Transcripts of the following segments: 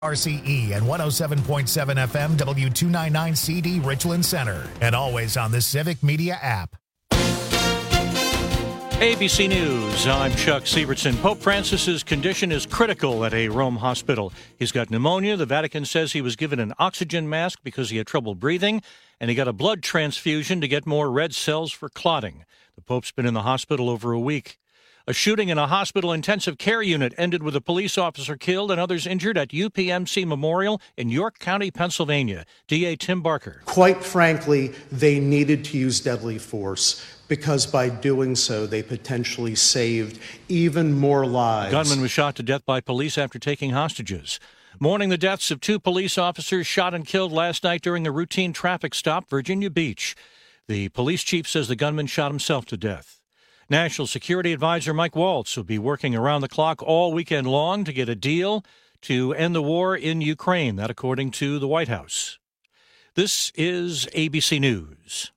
RCE and 107.7 FM W299CD Richland Center, and always on the Civic Media app. ABC News, I'm Chuck Sievertson. Pope Francis's condition is critical at a Rome hospital. He's got pneumonia. The Vatican says he was given an oxygen mask because he had trouble breathing, and he got a blood transfusion to get more red cells for clotting. The Pope's been in the hospital over a week. A shooting in a hospital intensive care unit ended with a police officer killed and others injured at UPMC Memorial in York County, Pennsylvania. DA Tim Barker. Quite frankly, they needed to use deadly force because by doing so, they potentially saved even more lives. The gunman was shot to death by police after taking hostages. Mourning the deaths of 2 police officers shot and killed last night during a routine traffic stop, Virginia Beach. The police chief says the gunman shot himself to death. National Security Advisor Mike Waltz will be working around the clock all weekend long to get a deal to end the war in Ukraine, that according to the White House. This is ABC News.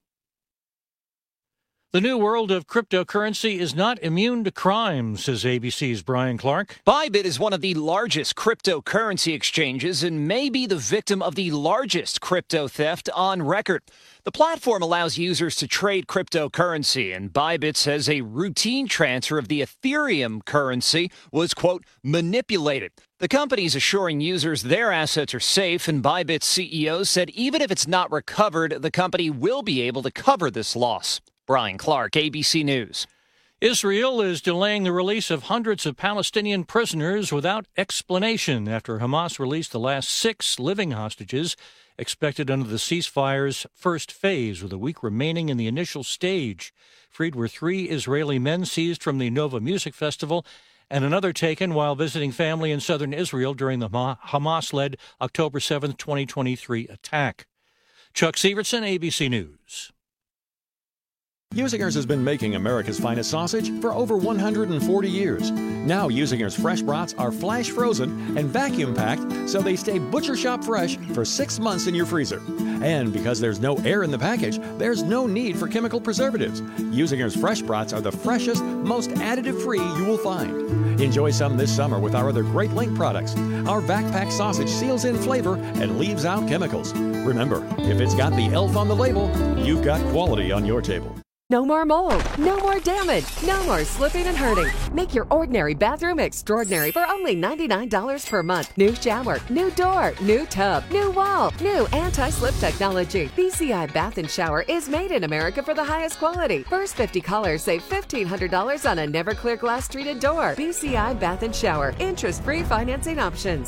The new world of cryptocurrency is not immune to crime, says ABC's Brian Clark. Bybit is one of the largest cryptocurrency exchanges and may be the victim of the largest crypto theft on record. The platform allows users to trade cryptocurrency, and Bybit says a routine transfer of the Ethereum currency was, quote, manipulated. The company is assuring users their assets are safe, and Bybit's CEO said even if it's not recovered, the company will be able to cover this loss. Brian Clark, ABC News. Israel is delaying the release of hundreds of Palestinian prisoners without explanation after Hamas released the last 6 living hostages expected under the ceasefire's first phase, with a week remaining in the initial stage. Freed were 3 Israeli men seized from the Nova Music Festival and another taken while visiting family in southern Israel during the Hamas-led October 7, 2023 attack. Chuck Sievertson, ABC News. Usinger's has been making America's finest sausage for over 140 years. Now Usinger's fresh brats are flash frozen and vacuum packed so they stay butcher shop fresh for 6 months in your freezer. And because there's no air in the package, there's no need for chemical preservatives. Usinger's fresh brats are the freshest, most additive-free you will find. Enjoy some this summer with our other Great Link products. Our vac-packed sausage seals in flavor and leaves out chemicals. Remember, if it's got the elf on the label, you've got quality on your table. No more mold, no more damage, no more slipping and hurting. Make your ordinary bathroom extraordinary for only $99 per month. New shower, new door, new tub, new wall, new anti-slip technology. BCI Bath & Shower is made in America for the highest quality. First 50 callers save $1,500 on a Never-Clear glass treated door. BCI Bath & Shower. Interest-free financing options.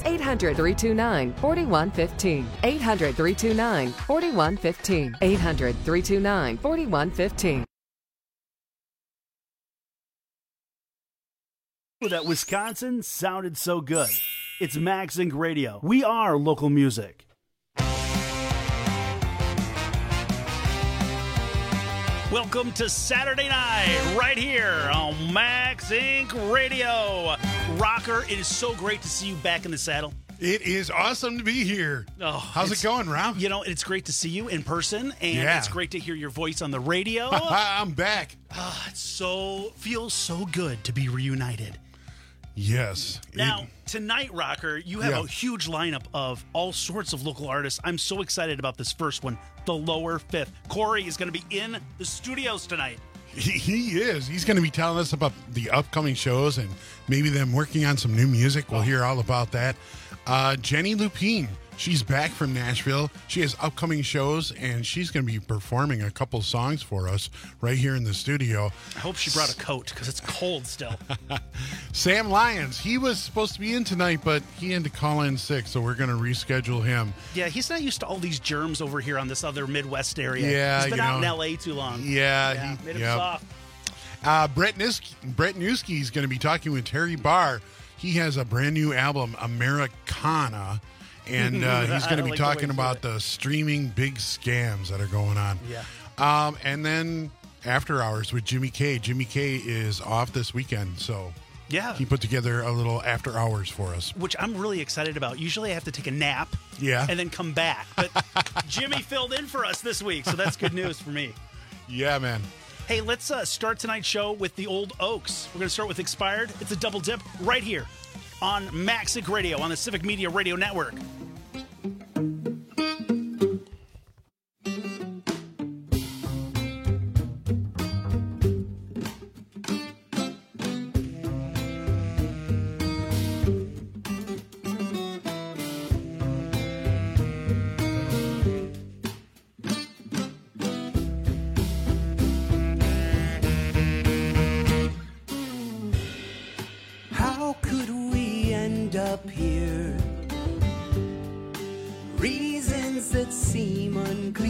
800-329-4115. 800-329-4115. 800-329-4115. That Wisconsin sounded so good. It's Max Inc. Radio. We are local music. Welcome to Saturday night, right here on Max Inc. Radio. Rocker, it is so great to see you back in the saddle. It is awesome to be here. Oh, how's it going, Rob? You know, it's great to see you in person, and it's great to hear your voice on the radio. I'm back. Feels so good to be reunited. Yes. Now, tonight, Rocker, you have a huge lineup of all sorts of local artists. I'm so excited about this first one, The Lower Fifth. Corey is going to be in the studios tonight. He is. He's going to be telling us about the upcoming shows and maybe them working on some new music. We'll hear all about that. Jenny Lupine, she's back from Nashville. She has upcoming shows, and she's going to be performing a couple songs for us right here in the studio. I hope she brought a coat because it's cold still. Sam Lyons, he was supposed to be in tonight, but he had to call in sick, so we're going to reschedule him. Yeah, he's not used to all these germs over here on this other Midwest area. Yeah, he's been out in L.A. too long. Yeah, made him soft. Brett Newski is going to be talking with Terry Barr. He has a brand new album, Americana, and he's going to be talking about the streaming big scams that are going on. Yeah. And then After Hours with Jimmy K. Jimmy K is off this weekend, so he put together a little After Hours for us. Which I'm really excited about. Usually I have to take a nap and then come back. But Jimmy filled in for us this week, so that's good news for me. Yeah, man. Hey, let's start tonight's show with the Old Oaks. We're going to start with Expired. It's a double dip right here on Maxic Radio on the Civic Media Radio Network. Up here, reasons that seem unclear,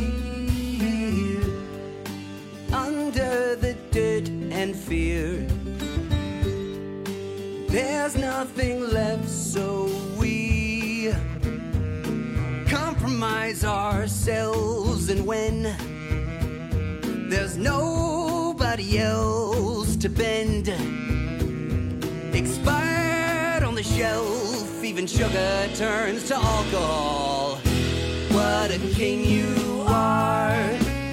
under the dirt and fear, there's nothing left, so we compromise ourselves, and when there's nobody else to bend, expired on the shelf, even sugar turns to alcohol. What a king you are.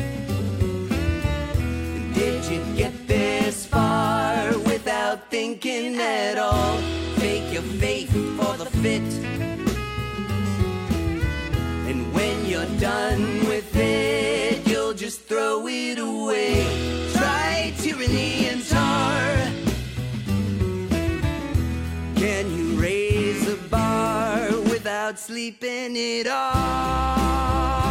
Did you get this far without thinking at all? Fake your faith for the fit, and when you're done with it, you'll just throw it away. Try tyranny and tar. Can you raise the bar without sleeping it off?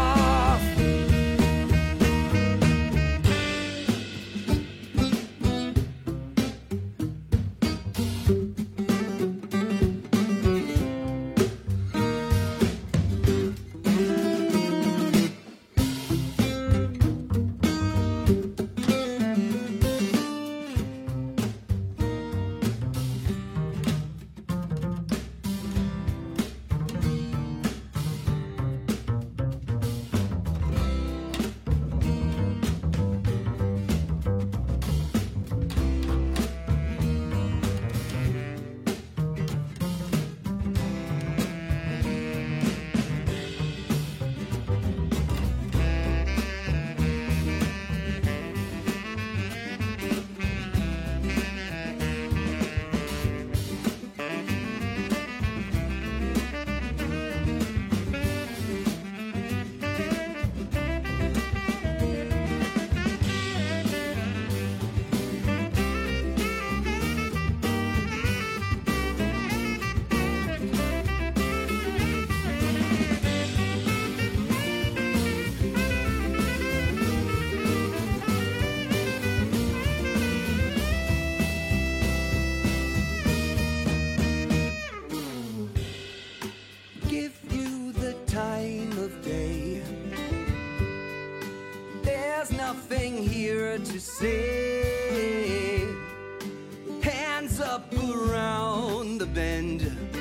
To say, hands up around the bend,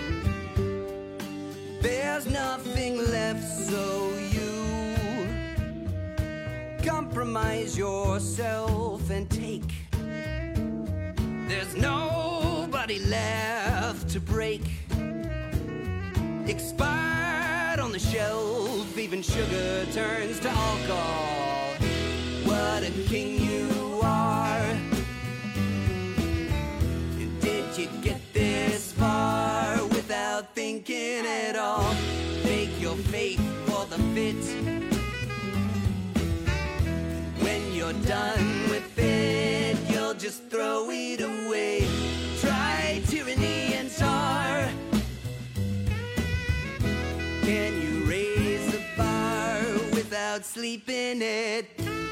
there's nothing left, so you compromise yourself and take. There's nobody left to break, expired on the shelf, even sugar turns to alcohol. What a king you are. Did you get this far without thinking at all? Fake your faith for the fit. When you're done with it, you'll just throw it away. Try tyranny and tar. Can you raise the bar without sleeping it?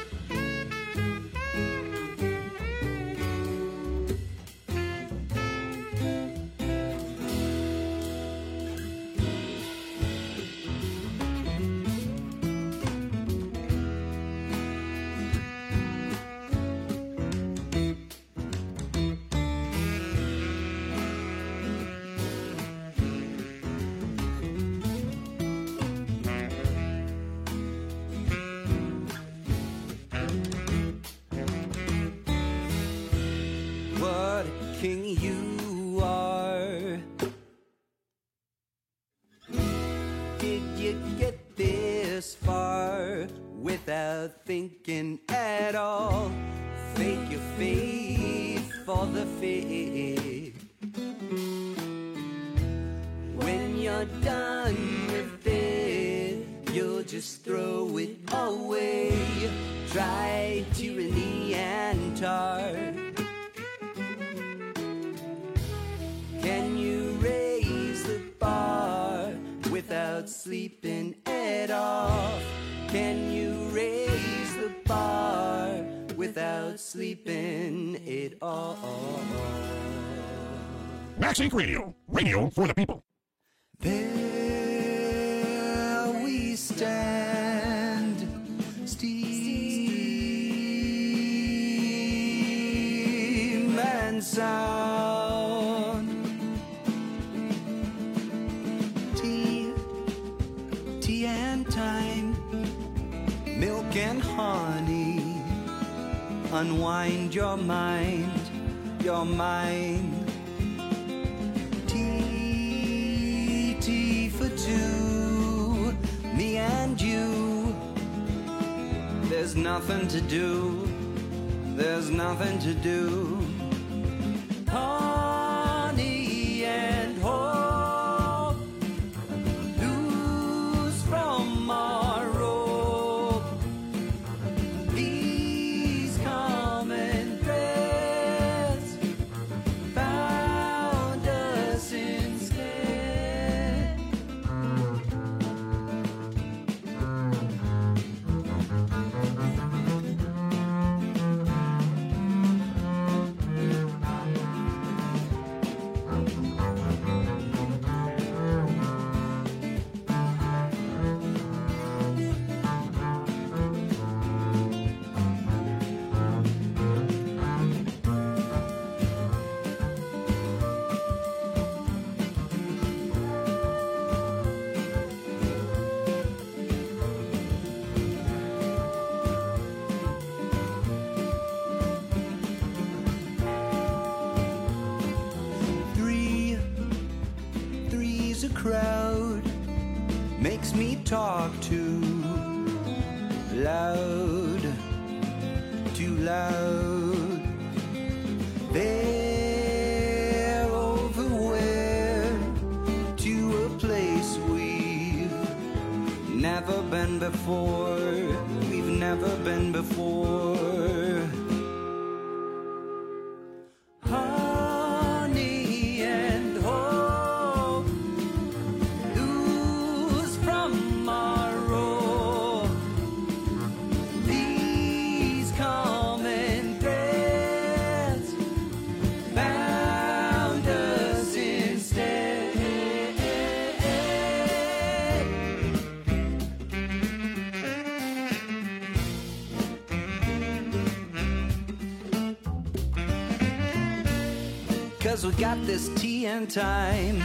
King you are. Did you get this far without thinking at all? Fake your faith for the faith. you're done with it, you'll just throw it away. Try tyranny and tar. Can you raise the bar without sleeping it off? Can you raise the bar without sleeping it off? Max Inc. Radio. Radio for the people. There we stand, steam and sound. Tea and time, milk and honey. Unwind your mind, your mind. Tea for two, me and you. There's nothing to do, there's nothing to do. Honey and hope, loose from our rope. These common threads found us instead. Three's a crowd, makes me talk too loud, too loud. They're over where, to a place we've never been before, we've never been before. Honey and hope, loose from our rope. These common threads bound us instead. 'Cause we got this tea and time,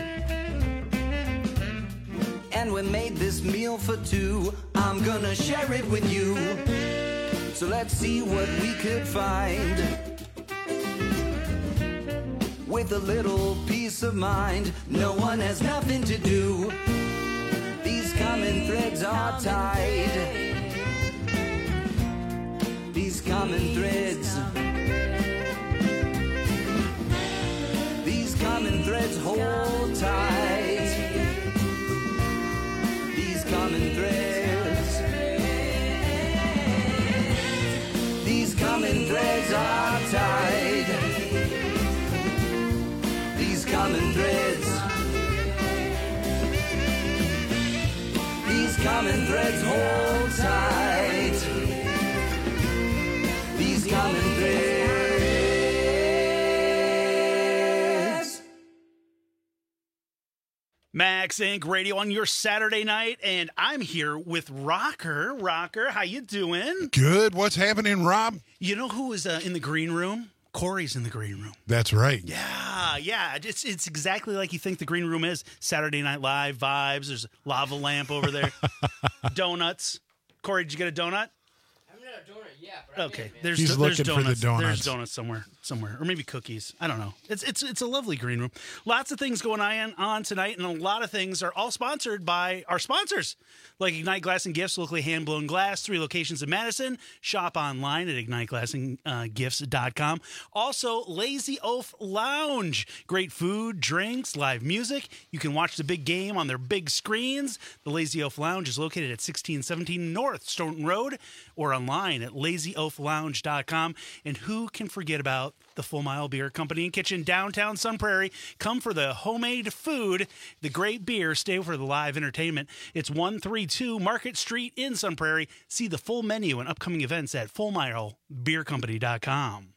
and we made this meal for two. I'm gonna share it with you, so let's see what we could find. With a little peace of mind, no one has nothing to do. These common threads are tied. These common threads. These common threads hold tight. These common threads. These common threads are tied. These common threads. These common threads hold tight. These common threads. Max Inc. Radio on your Saturday night, and I'm here with Rocker. Rocker, how you doing? Good. What's happening, Rob? You know who is in the green room? Corey's in the green room. That's right. Yeah. It's exactly like you think the green room is. Saturday Night Live vibes. There's a lava lamp over there. Donuts. Corey, did you get a donut? I haven't had a donut yet, but Okay. I'm in, He's looking there's donuts. for the donuts. There's donuts somewhere. somewhere, or maybe cookies. I don't know. It's a lovely green room. Lots of things going on tonight, and a lot of things are all sponsored by our sponsors, like Ignite Glass and Gifts, locally hand-blown glass, 3 locations in Madison. Shop online at igniteglassandgifts.com. Also, Lazy Oaf Lounge. Great food, drinks, live music. You can watch the big game on their big screens. The Lazy Oaf Lounge is located at 1617 North Staunton Road, or online at lazyoaflounge.com. And who can forget about the Full Mile Beer Company and Kitchen, downtown Sun Prairie? Come for the homemade food, the great beer, stay for the live entertainment. It's 132 Market Street in Sun Prairie. See the full menu and upcoming events at fullmilebeercompany.com.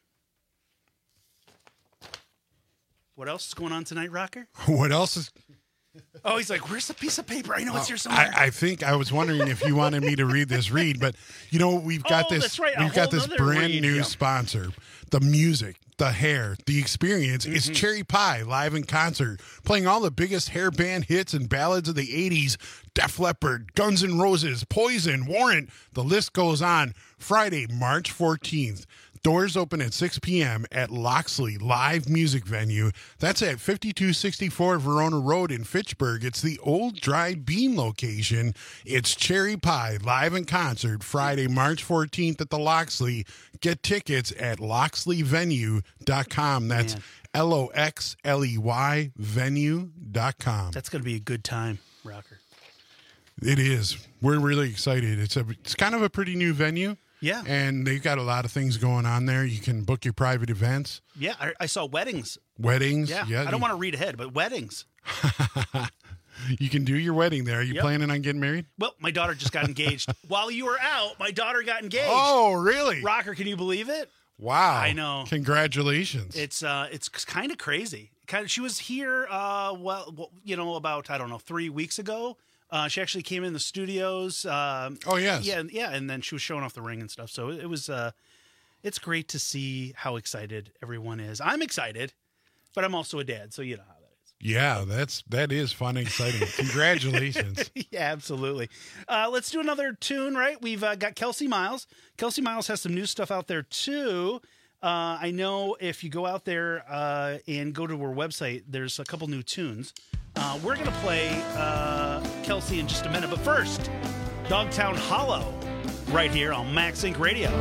What else is going on tonight, Rocker? What else is... Oh, he's like, where's the piece of paper? I know it's here somewhere. I think I was wondering if you wanted me to read this read, but we've got this. That's right. We've got this brand new sponsor. The music, the hair, the experience is Cherry Pie live in concert, playing all the biggest hair band hits and ballads of the 80s. Def Leppard, Guns N' Roses, Poison, Warrant. The list goes on. Friday, March 14th. Doors open at 6 p.m. at Loxley Live Music Venue. That's at 5264 Verona Road in Fitchburg. It's the old Dry Bean location. It's Cherry Pie live in concert Friday, March 14th at the Loxley. Get tickets at loxleyvenue.com. That's LOXLEY venue.com. That's going to be a good time, Rocker. It is. We're really excited. It's kind of a pretty new venue. Yeah. And they've got a lot of things going on there. You can book your private events. Yeah, I saw weddings. Weddings? Yeah. I don't want to read ahead, but weddings. You can do your wedding there. Are you planning on getting married? Well, my daughter just got engaged. While you were out, my daughter got engaged. Oh, really? Rocker, can you believe it? Wow. I know. Congratulations. It's kind of crazy. She was here, about, 3 weeks ago. She actually came in the studios. Oh, yes. Yeah, and then she was showing off the ring and stuff. So it was, it's great to see how excited everyone is. I'm excited, but I'm also a dad, so you know how that is. Yeah, that is fun and exciting. Congratulations. Yeah, absolutely. Let's do another tune, right? We've got Kelsey Miles. Kelsey Miles has some new stuff out there, too. I know if you go out there and go to her website, there's a couple new tunes. We're going to play Kelsey in just a minute. But first, Dogtown Hollow right here on Max Inc. Radio.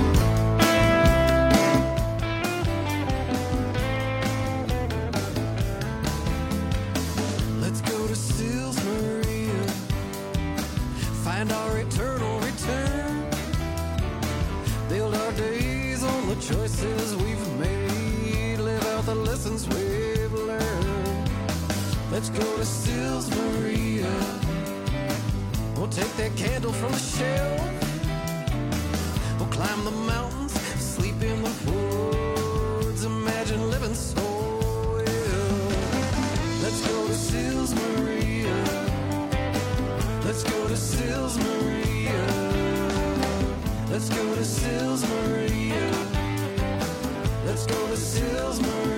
Let's go to Seals Maria, find our eternal return, build our days on the choices we've made, live out the lessons we've learned. Let's go to Seals Maria. We'll take that candle from the shelf. We'll climb the mountains, sleep in the woods. Imagine living so well. Let's go to Seals Maria. Let's go to Seals Maria. Let's go to Seals Maria. Let's go to Seals Maria.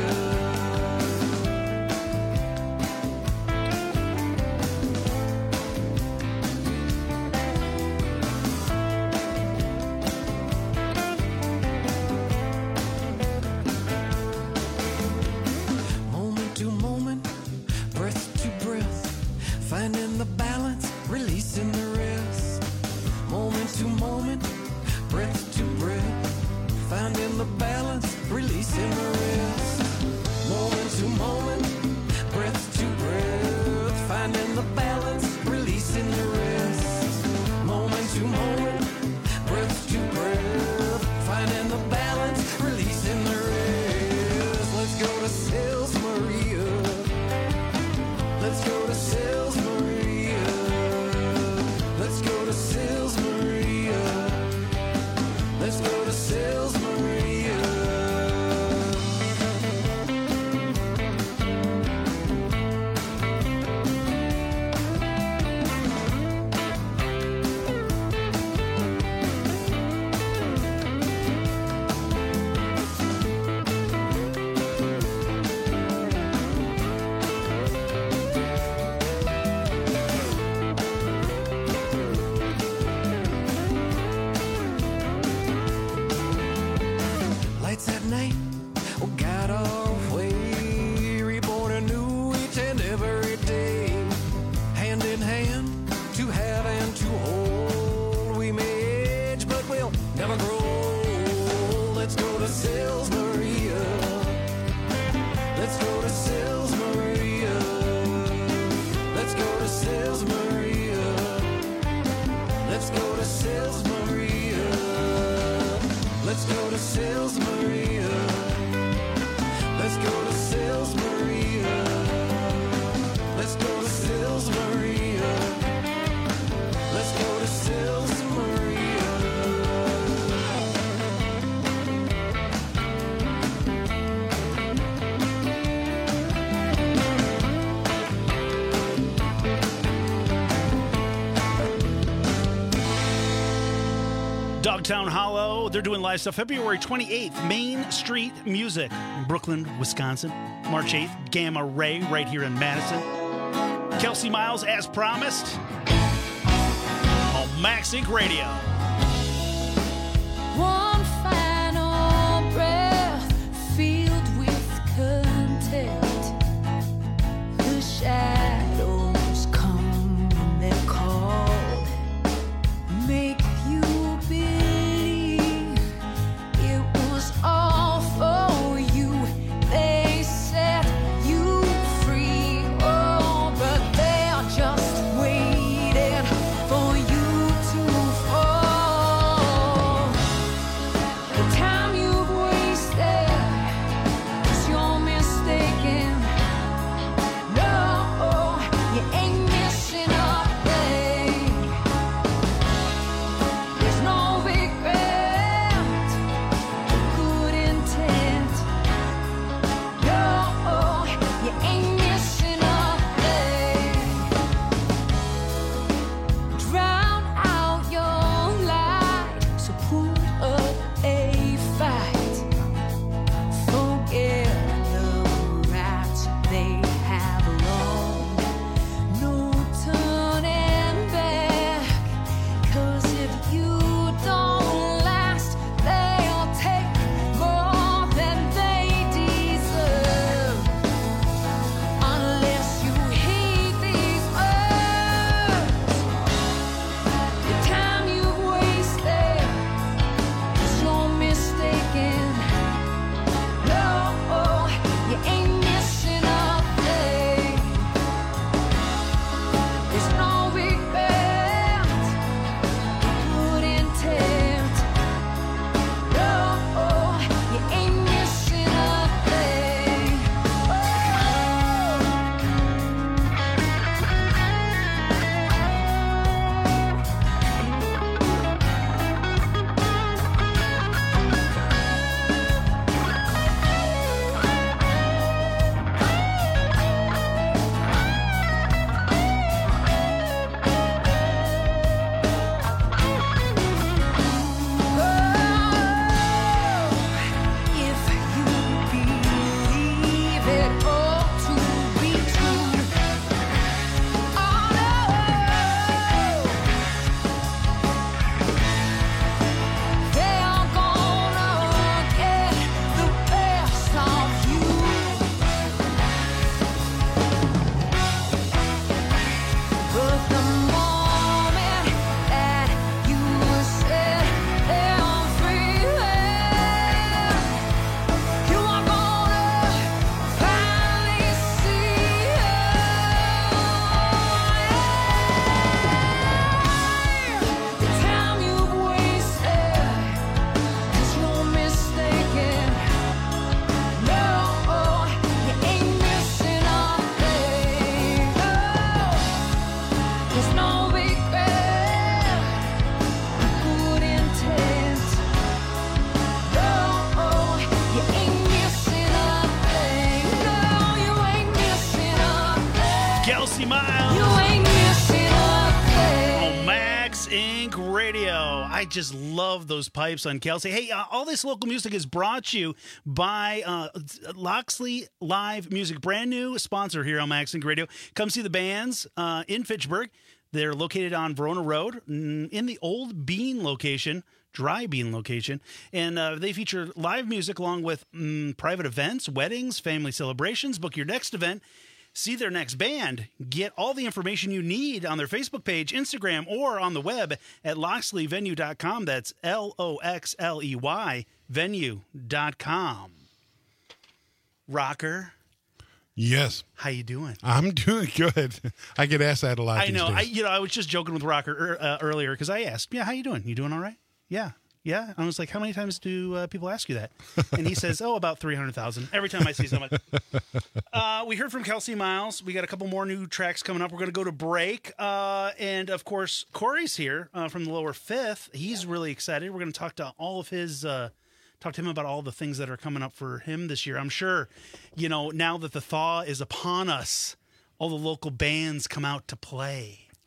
Finding the balance, releasing the rest. Moment to moment, breath to breath. Finding the balance, releasing the rest. Moment to moment, breath to breath. Finding the balance, releasing the rest. Moment to moment, breath to breath. Finding the balance, releasing the rest. Let's go to Seals Maria. Let's go to Seals Maria. Let's go to Seals Maria. Let's go to Seals Maria. Dogtown Hollow, they're doing live stuff February 28th, Main Street Music, Brooklyn, Wisconsin. March 8th, Gamma Ray, right here in Madison. Kelsey Miles, as promised, on Max Inc. Radio. One final breath filled with content. The shadows come and they're called. Make you believe it was all for you. They set you free, oh, but they're just waiting for you to fall. The time you've wasted is you're mistaken. No, you ain't missing a thing. There's no regret, good intent. No, you ain't missing a thing. Drown out your light, so put up a fight. Forget the rats they have along. No turning back, 'cause if you don't last, they'll take more than they deserve. Unless you heed these words, the time you've wasted is you're mistaken. No, you ain't missing a thing. There's no regret, good intent. No, you ain't missing a thing. If you believe it all to be true, oh no, they're gonna get the best of you. But the moment that you set them free, you are gonna finally see the time you've wasted, 'cause you're mistaken. No, you ain't missing a thing. There's no regret, good intent. No, you ain't missing a thing. No, you ain't missing a thing. Kelsey Miles. You ain't missing a thing. On Max Inc. Radio. I just love those pipes on Kelsey. Hey, all this local music is brought to you by Loxley Live Music, brand new sponsor here on Max Inc. Radio. Come see the bands in Fitchburg. They're located on Verona Road in the old Bean location, Dry Bean location, and they feature live music along with private events, weddings, family celebrations. Book your next event. See their next band. Get all the information you need on their Facebook page, Instagram, or on the web at loxleyvenue.com. That's LOXLEY venue.com. Rocker, Yes. how you doing? I'm doing good. I get asked that a lot. I these know. days. I was just joking with Rocker earlier because I asked, "Yeah, how you doing? You doing all right?" Yeah. Yeah. I was like, how many times do people ask you that? And he says, about 300,000 every time I see someone. We heard from Kelsey Miles. We got a couple more new tracks coming up. We're going to go to break. And of course, Corey's here from the lower fifth. He's really excited. We're going to talk to all of his, talk to him about all the things that are coming up for him this year. I'm sure, now that the thaw is upon us, all the local bands come out to play.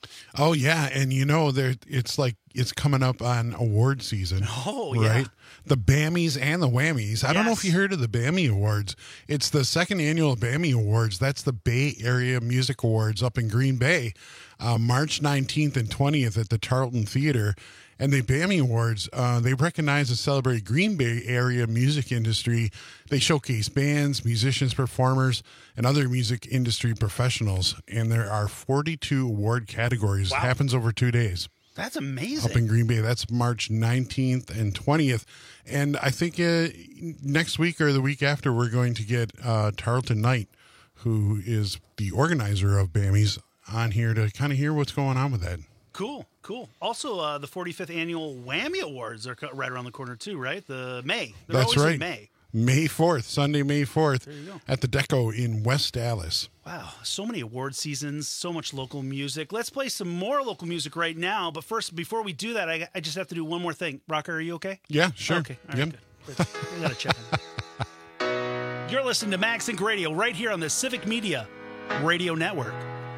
Oh yeah, and it's like it's coming up on award season. Oh yeah. Right? The Bammies and the Whammies. I don't know if you heard of the Bammy Awards. It's the second annual Bammy Awards. That's the Bay Area Music Awards up in Green Bay, March 19th and 20th at the Tarleton Theater. And the Bammy Awards, they recognize and celebrate Green Bay area music industry. They showcase bands, musicians, performers, and other music industry professionals. And there are 42 award categories. Wow. It happens over 2 days. That's amazing. Up in Green Bay. That's March 19th and 20th. And I think next week or the week after, we're going to get Tarleton Knight, who is the organizer of Bammies, on here to kind of hear what's going on with that. Cool. Also, the 45th annual Whammy Awards are right around the corner too, right? May. They're That's always right. in May. May 4th, Sunday, May 4th, There you go. at the Deco in West Dallas. Wow, so many award seasons, so much local music. Let's play some more local music right now. But first, before we do that, I just have to do one more thing. Rocker, are you okay? Yeah, sure. Okay. All right, Yep. good. We got to check on. You're listening to Max Inc. Radio right here on the Civic Media Radio Network.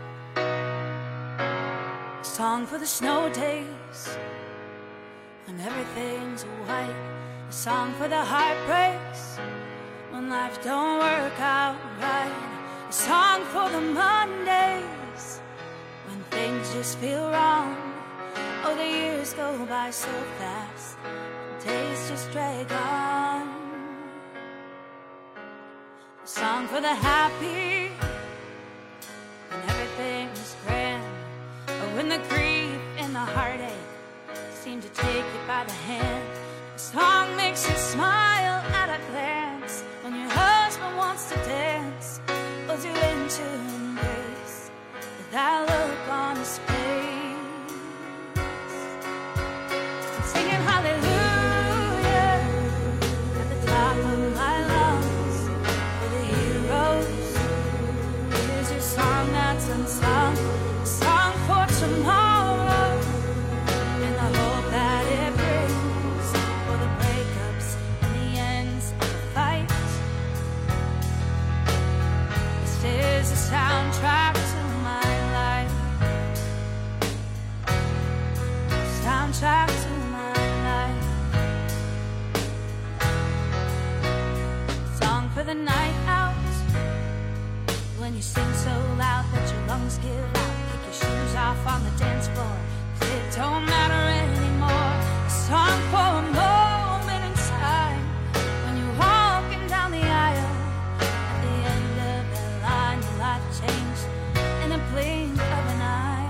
Song for the snow days when everything's white. A song for the heartbreaks when life don't work out right. A song for the Mondays when things just feel wrong. Oh, the years go by so fast, the days just drag on. A song for the happy when everything is grand. But when the grief and the heartache seem to take you by the hand, the song makes you smile at a glance. When your husband wants to dance, pulls you into embrace with that look on his face. I'm singing hallelujah at the top of my lungs for the heroes. Here's your song that's unsung, a song for tomorrow, in the hope that it brings for the breakups and the ends of the fight. This is a soundtrack to my life, soundtrack to my life. Song for the night out, when you sing so loud that your lungs give out. Kick your shoes off on the dance floor, 'cause it don't matter anymore. A song for a moment in time, when you're walking down the aisle. At the end of that line, your life changed in a blink of an eye.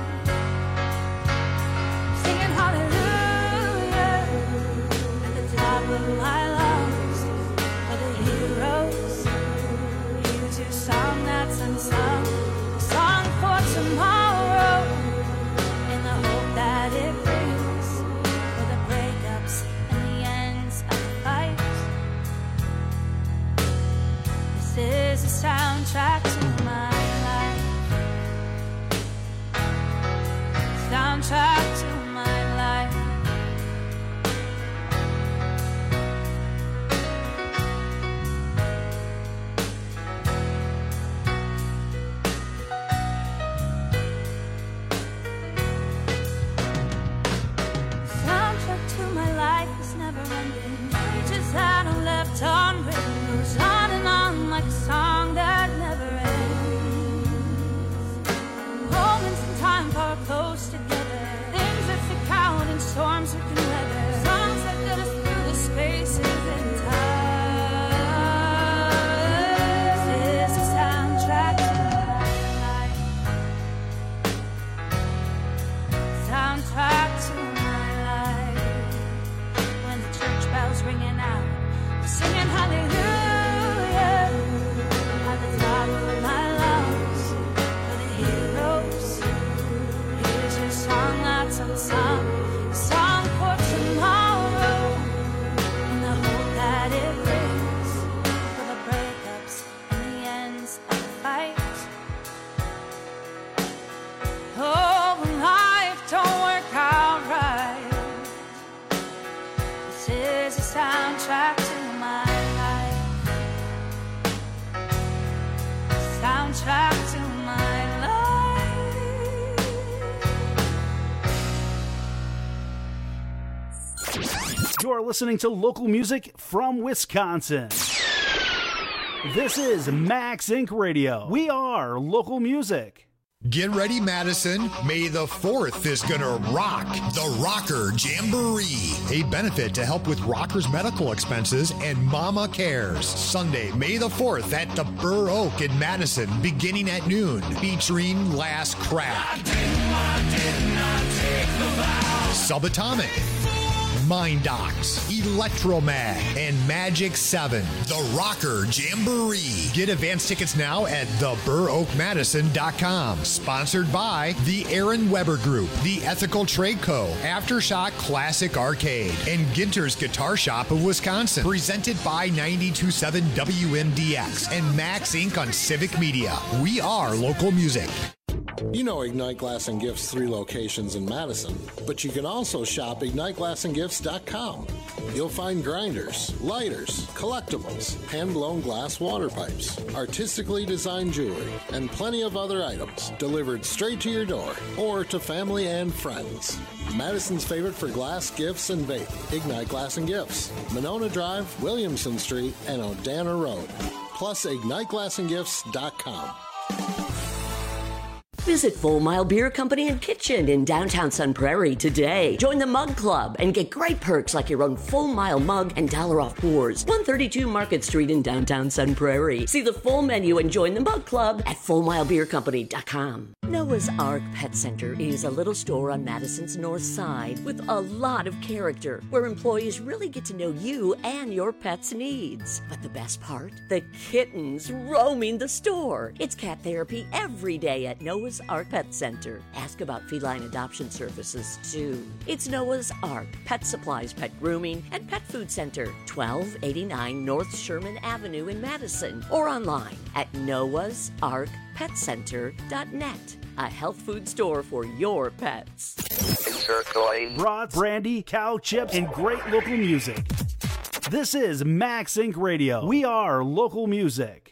I'm singing hallelujah at the top of my lungs for the heroes. Here's your song that's unsung, a song for tomorrow, in the hope that it brings for the breakups and the ends of the fight. This is a soundtrack to my life, soundtrack to my life. Soundtrack to my life is never ending. Pages that are left unwritten goes on and on like a song that never ends. Moments in time far close together, things that stick out in storms we can weather. Songs that get us through the spaces in time. This is a soundtrack to my life, soundtrack to my life. When the church bells ringing out, singing hallelujah at the top of my lungs for the heroes. Here's your song that's unsung, a song for tomorrow, in the hope that it brings for the breakups and the ends of the fight. Oh, when life don't work out right, this is a soundtrack to my life, soundtrack to my life. You're listening to local music from Wisconsin. This is Max Inc. Radio. We are local music. Get ready, Madison. May the 4th is going to rock the Rocker Jamboree, a benefit to help with rockers' medical expenses and Mama Cares. Sunday, May the 4th at the Burr Oak in Madison, beginning at noon, featuring Last Crack, Subatomic, Mind Docs, Electromag, and Magic 7. The Rocker Jamboree. Get advance tickets now at theburroakmadison.com. Sponsored by the Aaron Weber Group, the Ethical Trade Co., Aftershock Classic Arcade, and Ginter's Guitar Shop of Wisconsin. Presented by 92.7 WMDX and Max Inc. on Civic Media. We are local music. You know Ignite Glass and Gifts' 3 locations in Madison, but you can also shop IgniteGlassandGifts.com. You'll find grinders, lighters, collectibles, hand-blown glass water pipes, artistically designed jewelry, and plenty of other items delivered straight to your door or to family and friends. Madison's favorite for glass, gifts, and vape, Ignite Glass and Gifts, Monona Drive, Williamson Street, and Odana Road. Plus, IgniteGlassandGifts.com. Visit Full Mile Beer Company and Kitchen in downtown Sun Prairie today. Join the Mug Club and get great perks like your own Full Mile mug and $1 off pours. 132 Market Street in downtown Sun Prairie. See the full menu and join the Mug Club at FullMileBeerCompany.com. Noah's Ark Pet Center is a little store on Madison's north side with a lot of character, where employees really get to know you and your pet's needs. But the best part? The kittens roaming the store. It's cat therapy every day at Noah's Ark Pet Center. Ask about feline adoption services, too. It's Noah's Ark Pet Supplies, Pet Grooming, and Pet Food Center, 1289 North Sherman Avenue in Madison, or online at noahsarkpetcenter.net. A health food store for your pets. Brats, brandy, cow chips, and great local music. This is Max Inc. Radio. We are local music.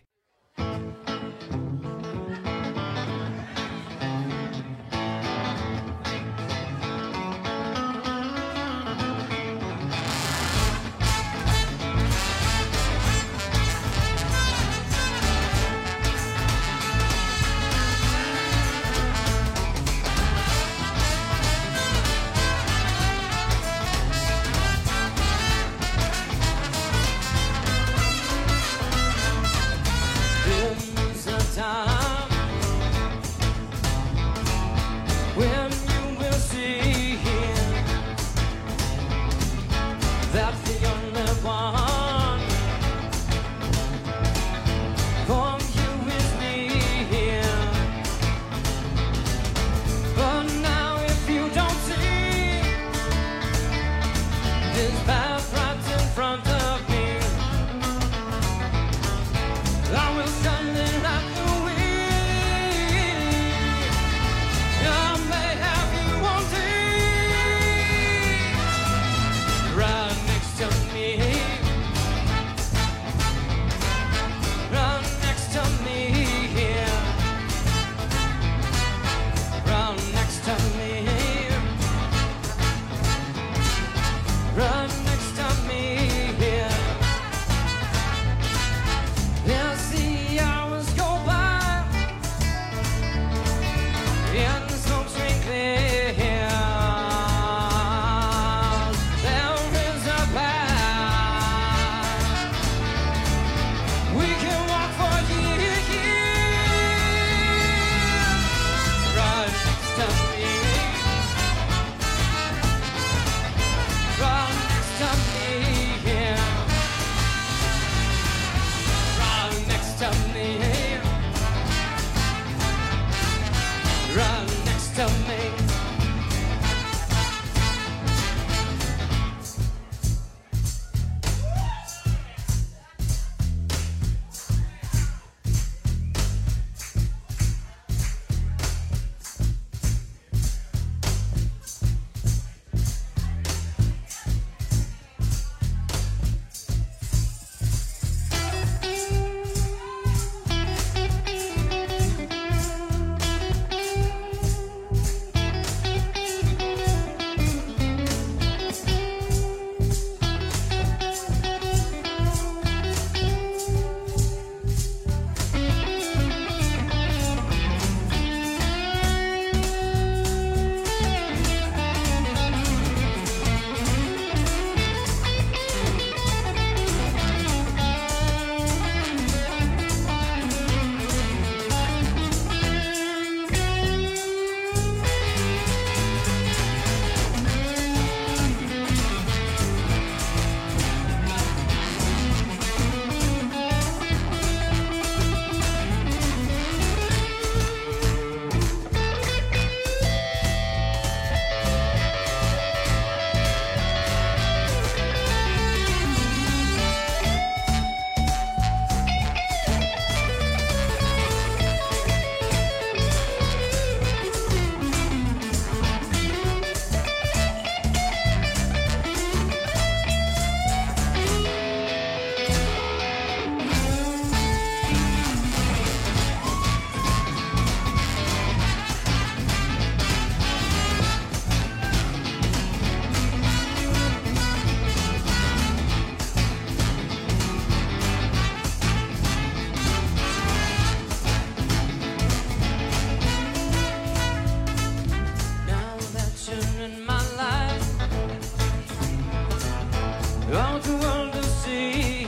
want the world to see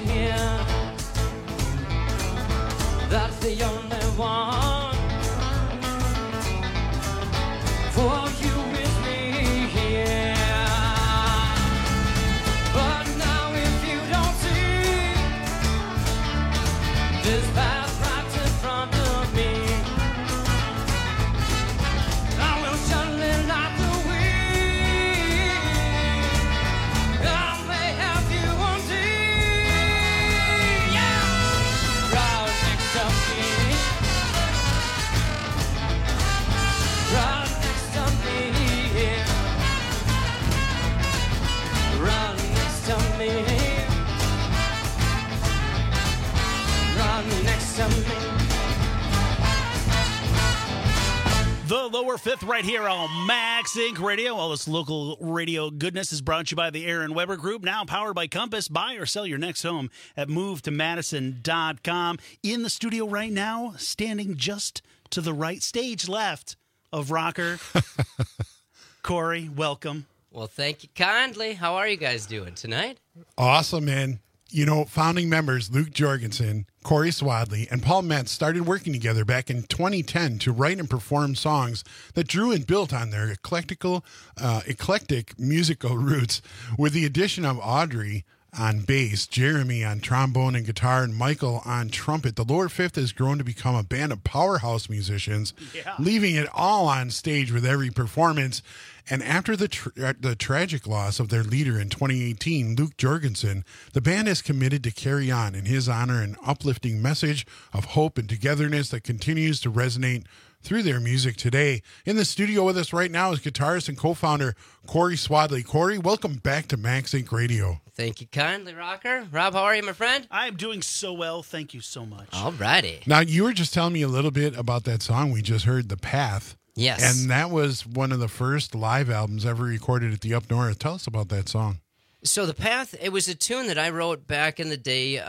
that the only one for you is me. But now if you don't see this path right in front of me, I will surely light the way. I may have you one day, yeah, right next to me, right next to me, right next to me, right next to me. The lower fifth right here on Max Inc. Radio. All this local radio goodness is brought to you by the Aaron Weber Group, now powered by Compass. Buy or sell your next home at movetomadison.com. In the studio right now, standing just to the right, stage left of Rocker. Corey, welcome. Well, thank you kindly. How are you guys doing tonight? Awesome, man. You know, founding members Luke Jorgensen, Corey Swadley, and Paul Metz started working together back in 2010 to write and perform songs that drew and built on their eclectic musical roots, with the addition of Audrey on bass, Jeremy on trombone and guitar, and Michael on trumpet. The Lower Fifth has grown to become a band of powerhouse musicians, leaving it all on stage with every performance. And after the tragic loss of their leader in 2018, Luke Jorgensen, the band is committed to carry on in his honor an uplifting message of hope and togetherness that continues to resonate through their music today. In the studio with us right now is guitarist and co-founder Corey Swadley. Corey, welcome back to Max Inc. Radio. Thank you kindly, Rocker. Rob, how are you, my friend? I'm doing so well. Thank you so much. All righty. Now, you were just telling me a little bit about that song we just heard, The Path. Yes. And that was one of the first live albums ever recorded at the Up North. Tell us about that song. So The Path, it was a tune that I wrote back in the day,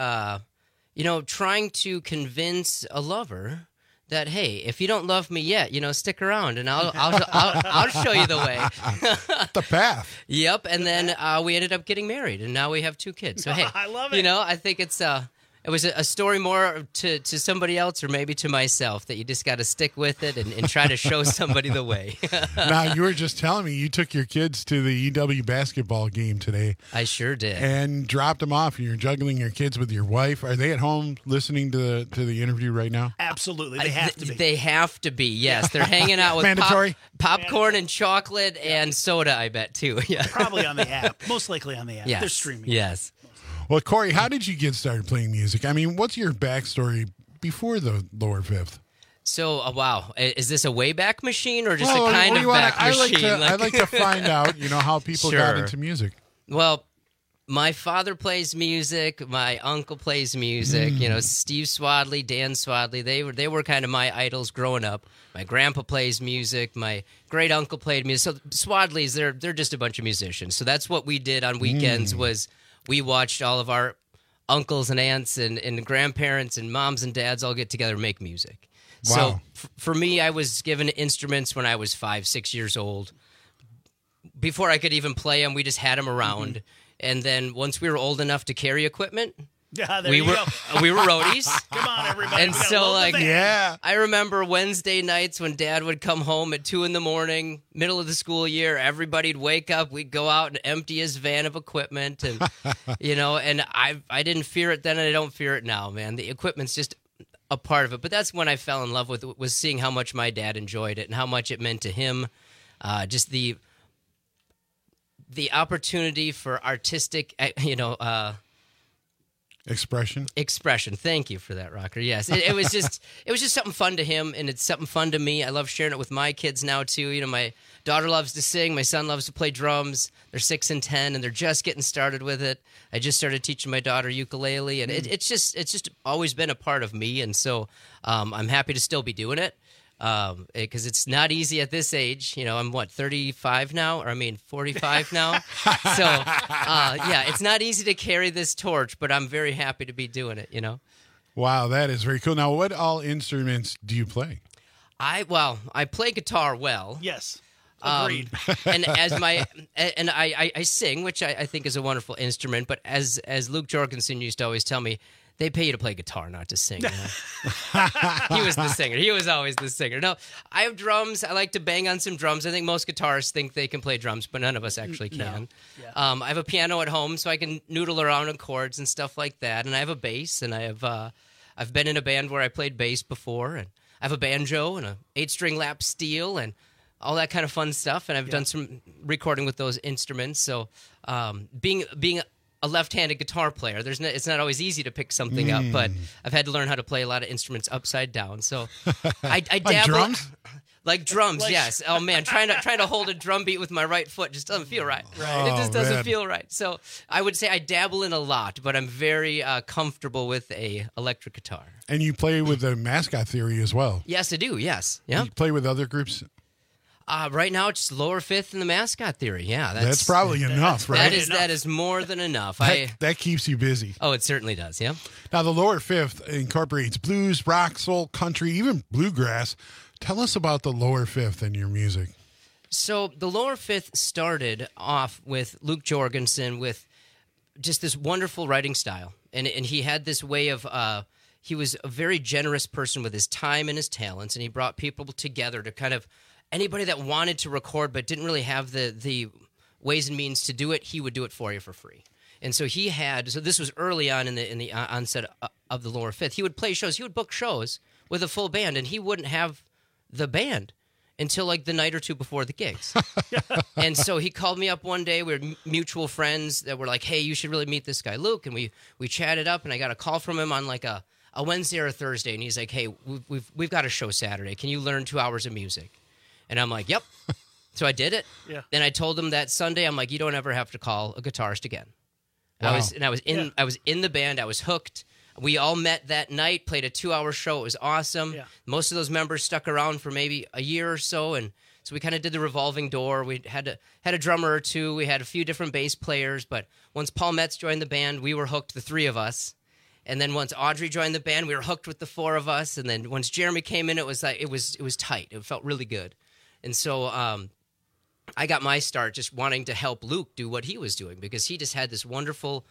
trying to convince a lover that, hey, if you don't love me yet, stick around and I'll show you the way. The Path. Yep. And then we ended up getting married, and now we have 2 kids. So hey, I love it. I think it was a story more to somebody else or maybe to myself, that you just got to stick with it and try to show somebody the way. Now, you were just telling me you took your kids to the EW basketball game today. I sure did. And dropped them off. You're juggling your kids with your wife. Are they at home listening to the interview right now? Absolutely. They have to be. They have to be, yes. They're hanging out with Mandatory? Popcorn and chocolate and soda, I bet, too. Yeah. Probably on the app. Most likely on the app. Yes. They're streaming. Yes. Well, Corey, how did you get started playing music? I mean, what's your backstory before the Lower Fifth? So, wow. Is this a Wayback Machine or just a kind of back machine? I'd like to find out, how people got into music. Well, my father plays music. My uncle plays music. Steve Swadley, Dan Swadley, they were kind of my idols growing up. My grandpa plays music. My great uncle played music. So Swadleys, they're just a bunch of musicians. So that's what we did on weekends was we watched all of our uncles and aunts and grandparents and moms and dads all get together and make music. Wow. So for me, I was given instruments when I was 5, 6 years old. Before I could even play them, we just had them around. Mm-hmm. And then once we were old enough to carry equipment, we were roadies. Come on, everybody. And so, yeah. I remember Wednesday nights when Dad would come home at 2 a.m, middle of the school year. Everybody'd wake up. We'd go out and empty his van of equipment, and and I didn't fear it then, and I don't fear it now, man. The equipment's just a part of it. But that's when I fell in love with it, was seeing how much my dad enjoyed it and how much it meant to him. Just the opportunity for artistic, Expression. Thank you for that, Rocker. Yes, it was just something fun to him, and it's something fun to me. I love sharing it with my kids now too. My daughter loves to sing. My son loves to play drums. They're 6 and 10, and they're just getting started with it. I just started teaching my daughter ukulele, and it's just always been a part of me, and so I'm happy to still be doing it. Because it's not easy at this age. I'm 35 now, 45 now. So, it's not easy to carry this torch, but I'm very happy to be doing it, Wow, that is very cool. Now, what all instruments do you play? I play guitar well. Yes. Agreed. And I sing, which I think is a wonderful instrument. But as Luke Jorgensen used to always tell me, they pay you to play guitar, not to sing. You know? He was the singer. He was always the singer. No, I have drums. I like to bang on some drums. I think most guitarists think they can play drums, but none of us actually can. No. Yeah. I have a piano at home, so I can noodle around on chords and stuff like that. And I have a bass, and I've been in a band where I played bass before, and I have a banjo and a 8-string lap steel and all that kind of fun stuff. And I've done some recording with those instruments. So being a left-handed guitar player, it's not always easy to pick something up, but I've had to learn how to play a lot of instruments upside down. So I dabble. Like drums? Like drums, yes. Oh man, trying to hold a drum beat with my right foot just doesn't feel right. It just doesn't feel right. So I would say I dabble in a lot, but I'm very comfortable with a electric guitar. And you play with the Mascot Theory as well. Yes, I do. Yes, yeah. You play with other groups. Right now, it's Lower Fifth in the Mascot Theory. Yeah, that's probably enough, right? That is more than enough. That keeps you busy. Oh, it certainly does. Yeah. Now, the Lower Fifth incorporates blues, rock, soul, country, even bluegrass. Tell us about the Lower Fifth and your music. So the Lower Fifth started off with Luke Jorgensen with just this wonderful writing style, and he had this way of. He was a very generous person with his time and his talents, and he brought people together to kind of. Anybody that wanted to record but didn't really have the ways and means to do it, he would do it for you for free. And so this was early on in the onset of the Lower Fifth. He would play shows. He would book shows with a full band, and he wouldn't have the band until like the night or two before the gigs. And so he called me up one day. We were mutual friends that were like, hey, you should really meet this guy, Luke. And we chatted up, and I got a call from him on like a Wednesday or a Thursday, and he's like, hey, we've got a show Saturday. Can you learn 2 hours of music? And I'm like, yep. So I did it. Yeah. Then I told him that Sunday, I'm like, you don't ever have to call a guitarist again. Wow. I was in the band. I was hooked. We all met that night, played a 2-hour show. It was awesome. Yeah. Most of those members stuck around for maybe a year or so, and so we kind of did the revolving door. We had a drummer or two. We had a few different bass players, but once Paul Metz joined the band, we were hooked, the 3 of us. And then once Audrey joined the band, we were hooked with the 4 of us. And then once Jeremy came in, it was like it was tight. It felt really good. And so I got my start just wanting to help Luke do what he was doing because he just had this wonderful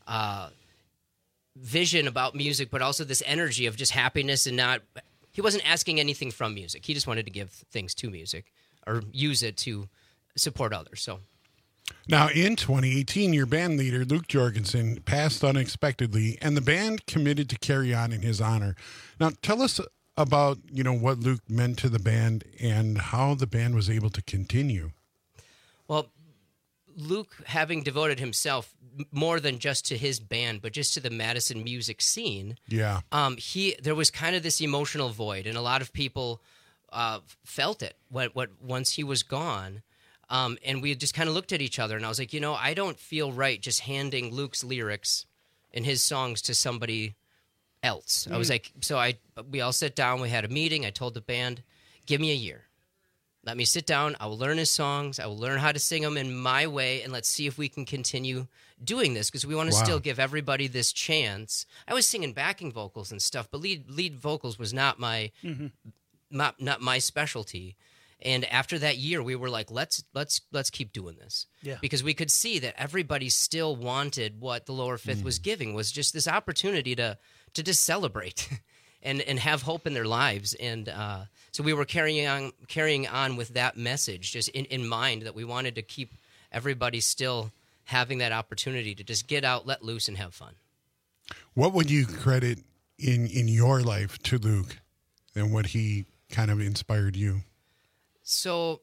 vision about music, but also this energy of just happiness and he wasn't asking anything from music. He just wanted to give things to music or use it to support others. So now in 2018, your band leader, Luke Jorgensen, passed unexpectedly, and the band committed to carry on in his honor. Now tell us about, what Luke meant to the band and how the band was able to continue. Well, Luke, having devoted himself more than just to his band, but just to the Madison music scene, there was kind of this emotional void, and a lot of people felt it once he was gone. And we just kind of looked at each other, and I was like, I don't feel right just handing Luke's lyrics and his songs to somebody else. I was like, we all sat down, we had a meeting, I told the band, give me a year. Let me sit down, I will learn his songs, I will learn how to sing them in my way, and let's see if we can continue doing this, because we want to still give everybody this chance. I was singing backing vocals and stuff, but lead vocals was not my not my specialty. And after that year, we were like, let's keep doing this. Yeah. Because we could see that everybody still wanted what the Lower Fifth was giving, was just this opportunity to just celebrate and have hope in their lives. And so we were carrying on with that message just in mind, that we wanted to keep everybody still having that opportunity to just get out, let loose, and have fun. What would you credit in your life to Luke and what he kind of inspired you? So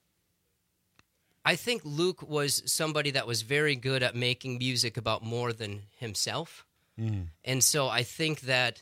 I think Luke was somebody that was very good at making music about more than himself. And so I think that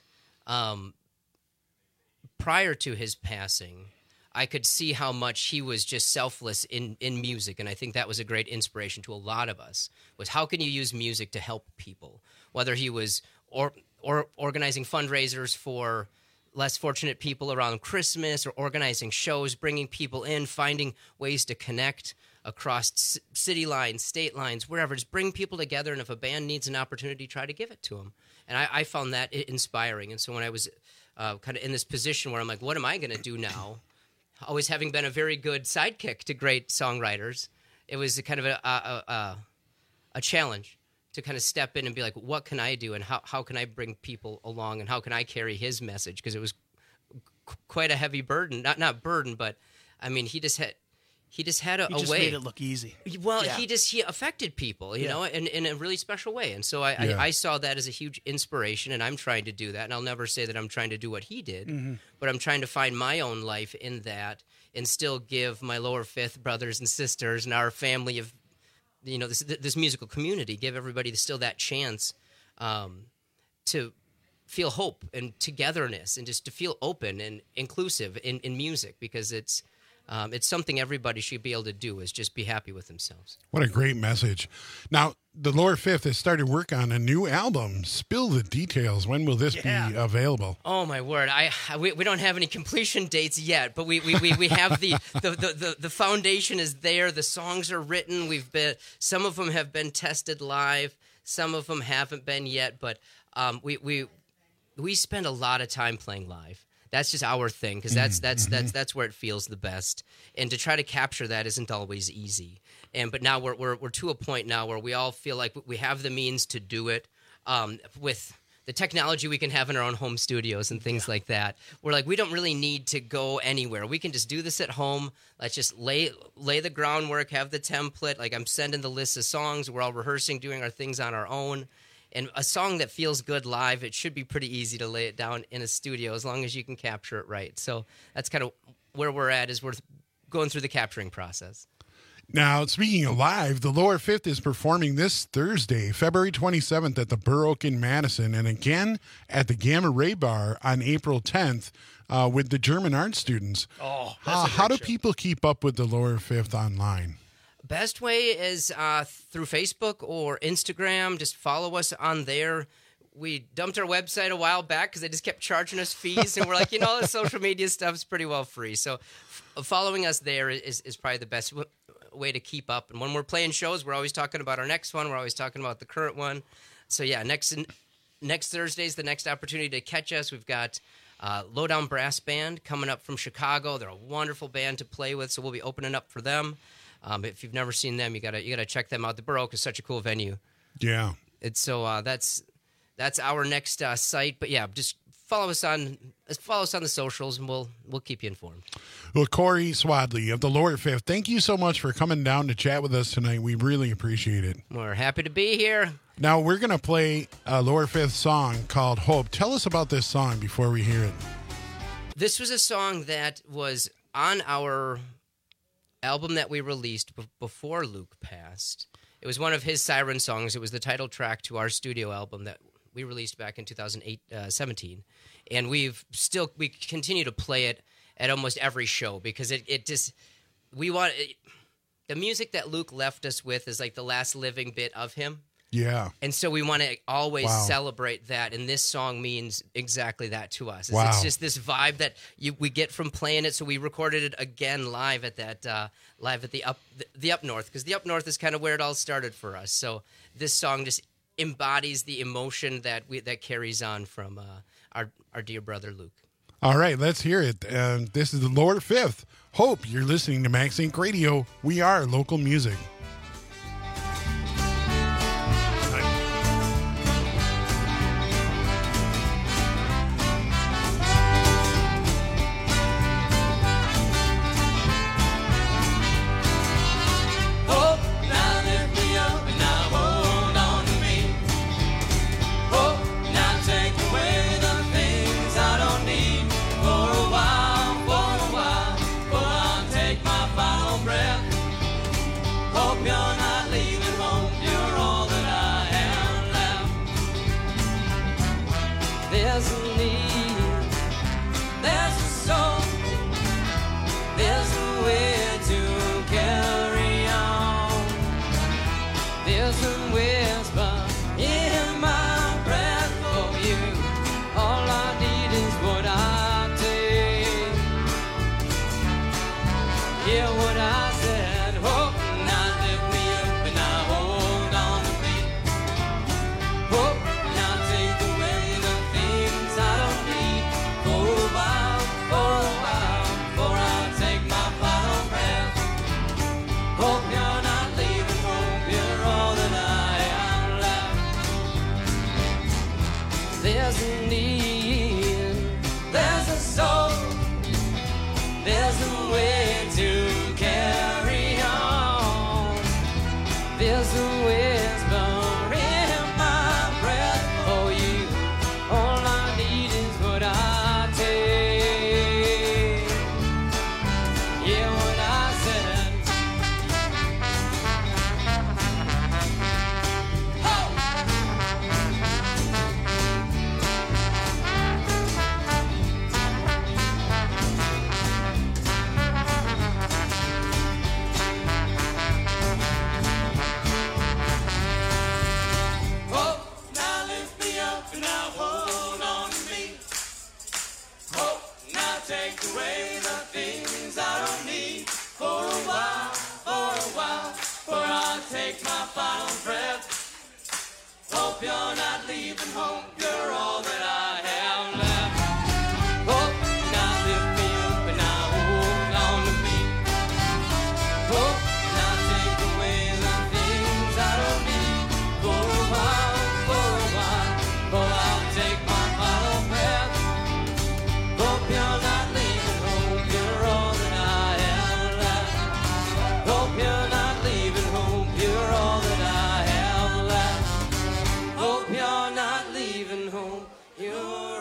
prior to his passing, I could see how much he was just selfless in music. And I think that was a great inspiration to a lot of us, was how can you use music to help people? Whether he was or organizing fundraisers for less fortunate people around Christmas, or organizing shows, bringing people in, finding ways to connect across city lines, state lines, wherever. Just bring people together, and if a band needs an opportunity, try to give it to them. And I found that inspiring. And so when I was kind of in this position where I'm like, what am I going to do now? always having been a very good sidekick to great songwriters, it was a kind of a challenge to kind of step in and be like, what can I do, and how can I bring people along, and how can I carry his message? Because it was quite a heavy burden. Not burden, but I mean, he just had a He just way. made it look easy. Well, Yeah. he affected people, you know, in a really special way. And so Yeah. I saw that as a huge inspiration, and I'm trying to do that. And I'll never say that I'm trying to do what he did, Mhm. but I'm trying to find my own life in that and still give my lower fifth brothers and sisters and our family of, you know, this musical community, give everybody still that chance to feel hope and togetherness and just to feel open and inclusive in music, because it's something everybody should be able to do, is just be happy with themselves. What a great message. Now, the Lower Fifth has started work on a new album. Spill the details. When will this be available? Oh my word! We don't have any completion dates yet, but we have the foundation is there. The songs are written. Some of them have been tested live. Some of them haven't been yet. But we spend a lot of time playing live. That's just our thing, because that's where it feels the best. And to try to capture that isn't always easy. But now we're to a point now where we all feel like we have the means to do it with the technology we can have in our own home studios and things like that. We're like, we don't really need to go anywhere. We can just do this at home. Let's just lay the groundwork, have the template. Like, I'm sending the list of songs. We're all rehearsing, doing our things on our own. And a song that feels good live, it should be pretty easy to lay it down in a studio as long as you can capture it right. So that's kind of where we're at, is we're going through the capturing process. Now, speaking of live, the Lower Fifth is performing this Thursday, February 27th at the Burrock in Madison, and again at the Gamma Ray Bar on April 10th with the German art students. Oh, how do people keep up with the Lower Fifth online? Best way is through Facebook or Instagram. Just follow us on there. We dumped our website a while back because they just kept charging us fees, and we're like, the social media stuff's pretty well free. So following us there is probably the best way to keep up. And when we're playing shows, we're always talking about our next one. We're always talking about the current one. So yeah, next Thursday is the next opportunity to catch us. We've got Lowdown Brass Band coming up from Chicago. They're a wonderful band to play with, so we'll be opening up for them. If you've never seen them, you gotta check them out. The Burrock is such a cool venue. Yeah. It's so that's our next site. But yeah, just follow us on the socials, and we'll keep you informed. Well, Corey Swadley of the Lower Fifth, thank you so much for coming down to chat with us tonight. We really appreciate it. We're happy to be here. Now we're gonna play a Lower Fifth song called "Hope." Tell us about this song before we hear it. This was a song that was on our album that we released before Luke passed. It was one of his Siren songs. It was the title track to our studio album that we released back in 2017, and we continue to play it at almost every show, because the music that Luke left us with is like the last living bit of him. Yeah. And so we want to always celebrate that, and this song means exactly that to us. Wow. It's just this vibe that we get from playing it. So we recorded it again live at the Up North, because the Up North is kind of where it all started for us. So this song just embodies the emotion that carries on from our dear brother Luke. All right, let's hear it. This is the Lower Fifth. Hope. You're listening to Max Inc. Radio. We are local music. Hope take my final breath. Hope you're not leaving home. You're all that I have left. Hope now lift me up and now hold on to me. Hope now take away the things I don't need. For a while, but I'll take my final breath. Hope you're not leaving home. You're all that I have left. Hope you're not leaving home. You're all that I have left. Hope you're not leaving home. You're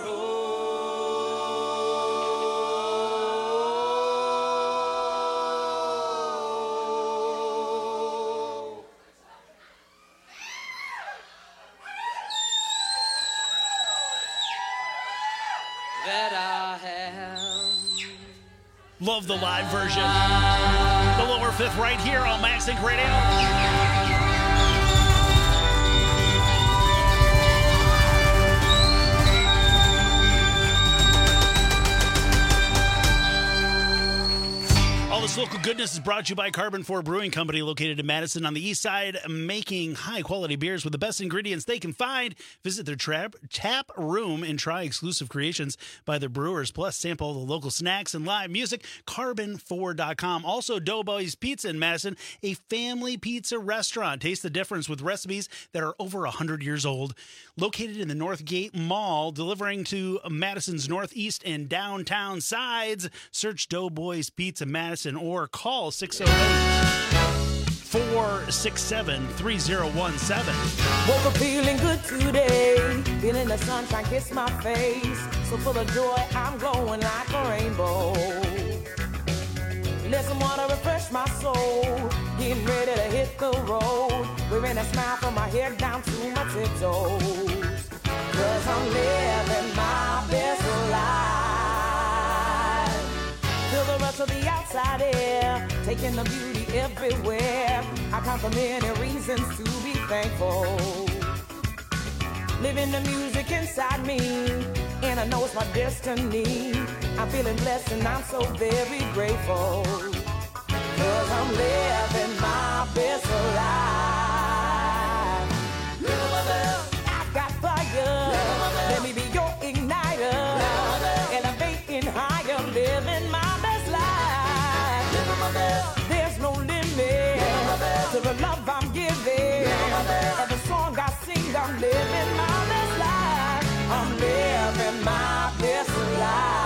that I have. Love the live version. The lower fifth right here on Max Inc. Radio. All this local goodness is brought to you by Carbon 4 Brewing Company, located in Madison on the east side, making high-quality beers with the best ingredients they can find. Visit their tap room and try exclusive creations by their brewers, plus sample the local snacks and live music. Carbon4.com. Also, Doughboys Pizza in Madison, a family pizza restaurant. Taste the difference with recipes that are over 100 years old. Located in the Northgate Mall, delivering to Madison's northeast and downtown sides. Search Doughboys Pizza Madison or call 608-467-3017. Woke up feeling good today, feeling the sunshine kiss my face. So full of joy, I'm glowing like a rainbow. Let some water refresh my soul, getting ready to hit the road. Wearing a smile from my head down to my tiptoes. 'Cause I'm living my best life. Feel the rush of the outside air, taking the beauty everywhere. I count the many reasons to be thankful. Living the music inside me, and I know it's my destiny. I'm feeling blessed and I'm so very grateful. 'Cause I'm living my best life. I've got fire, let me be your igniter. Elevating higher, living my best life. There's no limit to the love I'm giving. Every song I sing, I'm living my best life. I'm living my best life.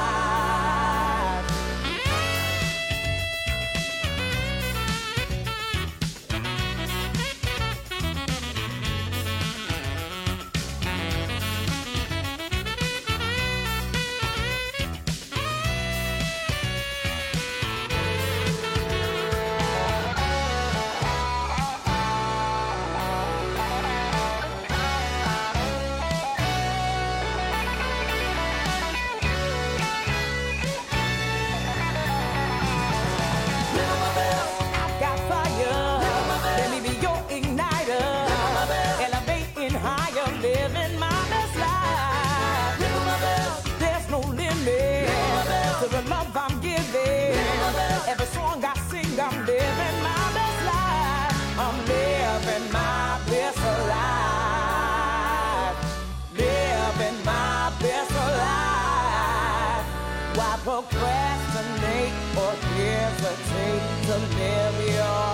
Every song I sing, I'm living my best life. I'm living my best life. Living my best life. Why procrastinate or hesitate to live your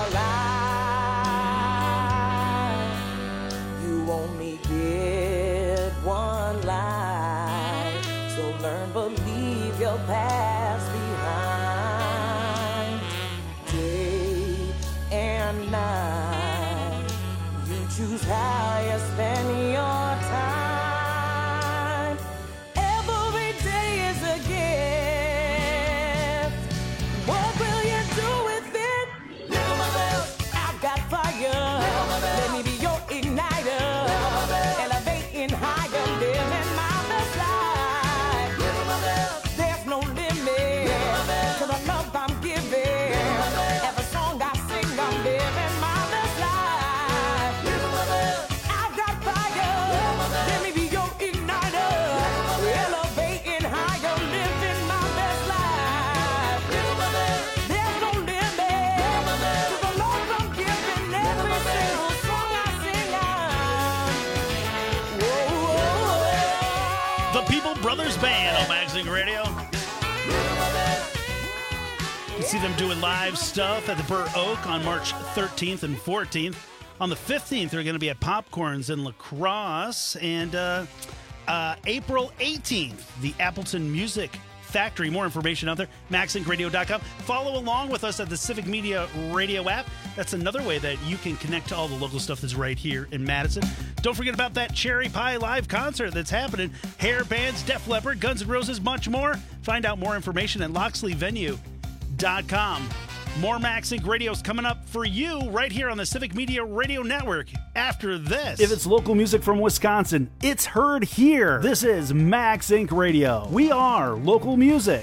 life? You only get one life, so learn, believe your past behind. Day and night, you choose how you spend your time. Every day is a gift. What will you do with it? Live my best. I've got fire. Let me be your igniter. Elevating higher, living my best life. There's no limit to the love I'm giving. Every song I sing, I'm living my best life. I've got fire. can see them doing live stuff at the Burr Oak on March 13th and 14th. On the 15th, they're going to be at Popcorns in La Crosse. And April 18th, the Appleton Music Factory. More information out there, maxinkradio.com. Follow along with us at the Civic Media Radio app. That's another way that you can connect to all the local stuff that's right here in Madison. Don't forget about that Cherry Pie live concert that's happening. Hair bands, Def Leppard, Guns N' Roses, much more. Find out more information at loxleyvenue.com. More Max Inc. Radio's coming up for you right here on the Civic Media Radio Network after this. If it's local music from Wisconsin, it's heard here. This is Max Inc. Radio. We are local music.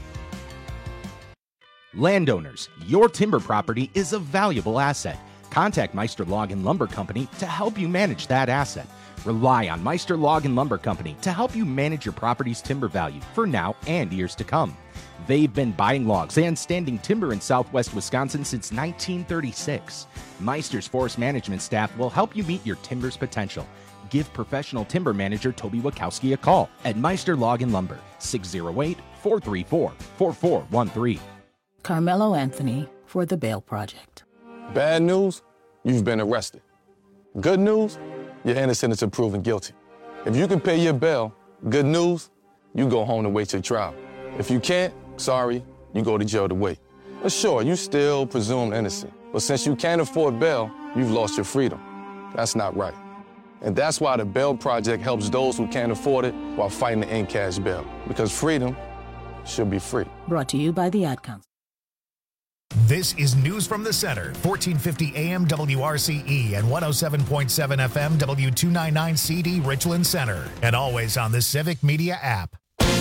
Landowners, your timber property is a valuable asset. Contact Meister Log and Lumber Company to help you manage that asset. Rely on Meister Log and Lumber Company to help you manage your property's timber value for now and years to come. They've been buying logs and standing timber in southwest Wisconsin since 1936. Meister's forest management staff will help you meet your timber's potential. Give professional timber manager Toby Wachowski a call at Meister Log and Lumber, 608-434-4413. Carmelo Anthony for the Bail Project. Bad news, you've been arrested. Good news, you're innocent until proven guilty. If you can pay your bail, good news, you go home and wait your trial. If you can't, sorry, you go to jail to wait. But sure, you still presumed innocent. But since you can't afford bail, you've lost your freedom. That's not right. And that's why the Bail Project helps those who can't afford it while fighting to end cash bail. Because freedom should be free. Brought to you by the Ad Council. This is News from the Center, 1450 AM WRCE and 107.7 FM W299 CD Richland Center. And always on the Civic Media app.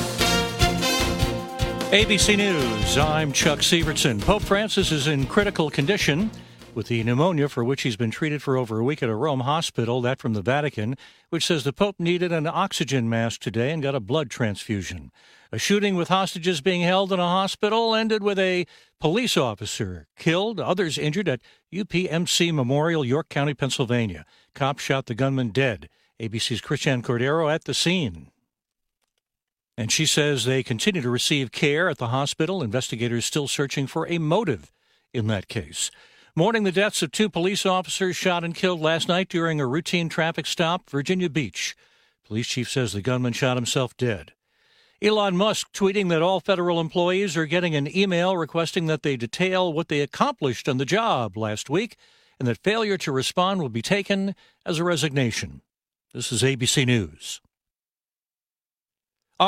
ABC News, I'm Chuck Severson. Pope Francis is in critical condition with the pneumonia for which he's been treated for over a week at a Rome hospital, that from the Vatican, which says the Pope needed an oxygen mask today and got a blood transfusion. A shooting with hostages being held in a hospital ended with a police officer killed, others injured at UPMC Memorial, York County, Pennsylvania. Cops shot the gunman dead. ABC's Christian Cordero at the scene. And she says they continue to receive care at the hospital. Investigators still searching for a motive in that case. Mourning the deaths of two police officers shot and killed last night during a routine traffic stop, Virginia Beach. Police chief says the gunman shot himself dead. Elon Musk tweeting that all federal employees are getting an email requesting that they detail what they accomplished on the job last week and that failure to respond will be taken as a resignation. This is ABC News.